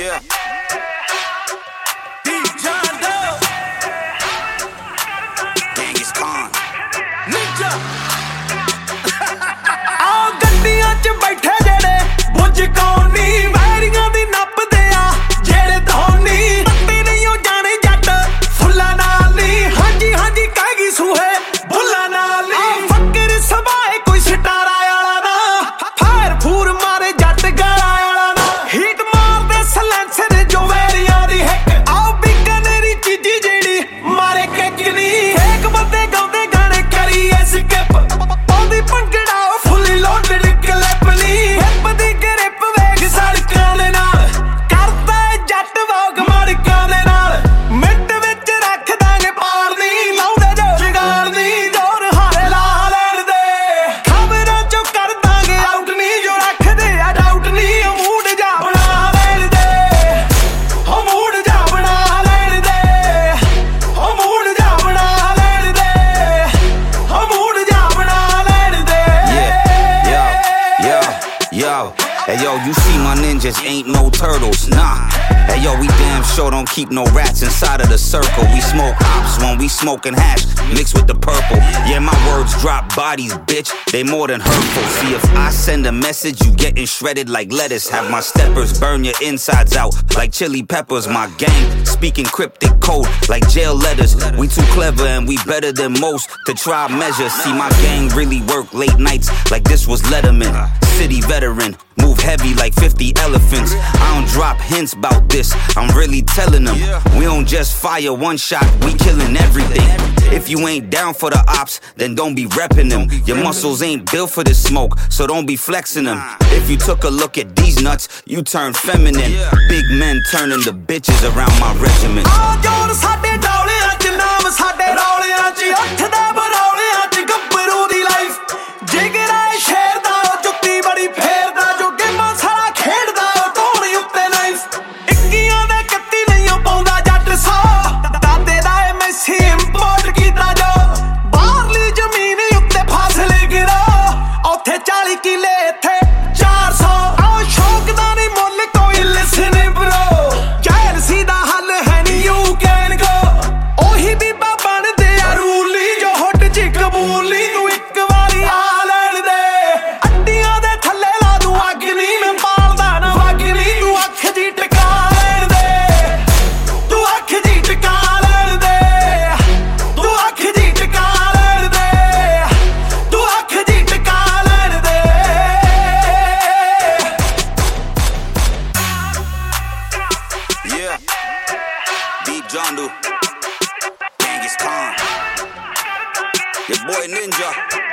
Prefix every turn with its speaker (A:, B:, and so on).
A: Yeah. Deep John Doe. Genghis Khan. Ninja.
B: ਆ ਗੱਡੀਆਂ 'ਚ ਬੈਠੇ ਜਿਹੜੇ ਬੁੱਝ ਕੌਣ ਨੀ ਵੈਰੀਆਂ ਦੀ ਨੱਪਦੇ ਆ ਜਿਹੜੇ ਧੋਨੀ ਪੱਤੇ ਨਹੀਂ ਉਹ ਜਾਣੇ ਜੱਟ ਫੁੱਲਾਂ ਨਾਲ ਨੀ ਹਾਂਜੀ ਹਾਂਜੀ ਕਹਿ ਗਈ ਸੂਹੇ ਬੁੱਲਾਂ ਨਾਲ ਨੀ ਫੱਕਰ ਸਵਾਏ ਕੋਈ ਸਟਾਰਾ ਵਾਲਾ ਨਾ ਫਾਇਰ ਫੂਰ ਮਾਰੇ ਜੱਟ ਗਾਲਾਂ ਵਾਲਾ ਨਾ ਹੀਟ ਮਾਰਦੇ ਸਲੈਂਸਰ ਜੋ ਵੈਰੀਆਂ ਦੀ ਹਿੱਕ ਆਓ ਬਿਕਨੇਰੀ ਚੀਜ਼ੀ ਜਿਹੜੀ ਮਾਰੇ ਕਿੱਕ ਨੀ ਇੱਕ ਬੰਦੇ ਗਾਉਂਦੇ ਗਾਣੇ ਕਰੀਏ ਸਕਿਪ ਪਾਉਂਦੀ ਭੰਗੜਾ ਫੁੱਲੀ ਲੋਡਡ ਕਲਿੱਪ ਨੀ ਹਿੱਪ ਦੀ ਗ੍ਰਿਪ ਵੇਖ ਸੜਕਾਂ ਦੇ ਨਾਲ ਕਰਦਾ ਜੱਟ ਵੋਗ ਮੜਕਾਂ ਦੇ ਨਾਲ ਮਿੰਟ ਵਿੱਚ ਰੱਖ ਦਾਂਗੇ ਪਾਰ ਨੀ ਲਾਉਂਦੇ ਜੋ ਜਗਾੜ ਨੀ ਜੋਰ ਹਾਰੇ ਲਾ ਲੈਣ ਦੇ ਖਬਰਾਂ ਚੋਂ ਕਰ ਦਾਂਗੇ ਆਊਟ ਨੀ ਜੋ ਰੱਖਦੇ ਆ ਡਾਊਟ ਨੀ ਮੂਡ ਜਾ ਬਣਾ ਲੈਣ ਦੇ ਹੋ ਮੂਡ ਜਾ ਬਣਾ ਲੈਣ ਦੇ ਹੋ ਮੂਡ ਜਾ ਬਣਾ ਲੈਣ ਦੇ ਹੋ ਮੂਡ ਜਾ ਬਣਾ ਲੈਣ ਦੇ
A: Yo, hey yo, you see my ninjas ain't no turtles, nah. Hey yo, we damn sure don't keep no rats inside of the circle. We smoke ops when we smoking hash, mixed with the purple. Yeah, my words drop bodies, bitch, they more than hurtful. See, if I send a message, you getting shredded like lettuce. Have my steppers burn your insides out like chili peppers. My gang speaking cryptic code like jail letters. We too clever and we better than most to try measure. See, my gang really work late nights like this was Letterman. City veteran, move heavy like 50 elephants. I don't drop hints about this, I'm really telling them. We don't just fire one shot, we killing everything. If you ain't down for the ops, then don't be repping them. Your muscles ain't built for this smoke, so don't be flexing them. If you took a look at these nuts, you turn feminine. Big men turning the bitches around my regiment.
B: ਆ ਜੋਰ ਸਾਡੇ ਡੌਲਿਆਂ 'ਚ ਨਾਮ ਸਾਡੇ ਰੌਲਿਆਂ 'ਚ ਉੱਠਦਾ ਬਰੌਲਿਆਂ 'ਚ ਗੱਭਰੂ ਦੀ ਲਾਈਫ ਜਿਗਰਾ ਸ਼ੇਰ ਦਾ ਉਹ ਜੁੱਤੀ ਬੜੀ ਫੇਰਦਾ ਜੋ ਗੇਮਾਂ ਸਾਰਾ ਖੇਡਦਾ ਉਹ ਢੋਲੀ ਉੱਤੇ ਨਾਈਫ 21 ਦੇ 31 ਨਹੀਂ ਉਹ ਪਾਉਂਦਾ ਜੱਟ 100 ਦਾਦੇ ਦਾ ਇਹ ਮੈਸੀ ਇੰਪੋਰਟ ਕੀਤਾ ਜੋ ਬਾਹਰਲੀ ਜ਼ਮੀਨ ਉੱਤੇ ਫਾਸਲੇ ਗਿਰਾ ਉੱਥੇ 40 ਕਿੱਲੇ ਇੱਥੇ 400 ਆ ਸ਼ੌਕ ਦਾ ਨਹੀਂ ਮੁੱਲ ਕੋਈ ਲਿਸਨ ਬ్రో ਜੈਲਸੀ ਦਾ ਹੱਲ ਹੈ ਨੀ ਯੂ ਕੈਨ ਗੋ ਉਹੀ ਬੀਬਾ ਬਣਦੇ ਆ ਰੂਲੀ ਜੋ ਹੁੱਟ 'ਚ ਕਬੂਲੀ ਤੂੰ ਇੱਕ ਵਾਰੀ ਆ ਲੈਣ ਦੇ ਅੱਡੀਆਂ ਦੇ ਥੱਲੇ ਲਾ ਦੂੰ ਅੱਗ ਨੀ ਮੈਂ ਪਾਲਦਾ ਨਾ ਵਗ ਨੀ ਤੂੰ ਅੱਖ ਦੀ ਟਿਕਾ ਲੈਣ ਦੇ ਤੂੰ ਅੱਖ ਦੀ ਟਿਕਾ ਲੈਣ ਦੇ ਤੂੰ ਅੱਖ ਦੀ ਟਿਕਾ ਲੈਣ ਦੇ ਤੂੰ ਅੱਖ ਦੀ ਟਿਕਾ ਲੈਣ ਦੇ
A: Yeah. Deep John Doe. Genghis Khan. Your boy Ninja.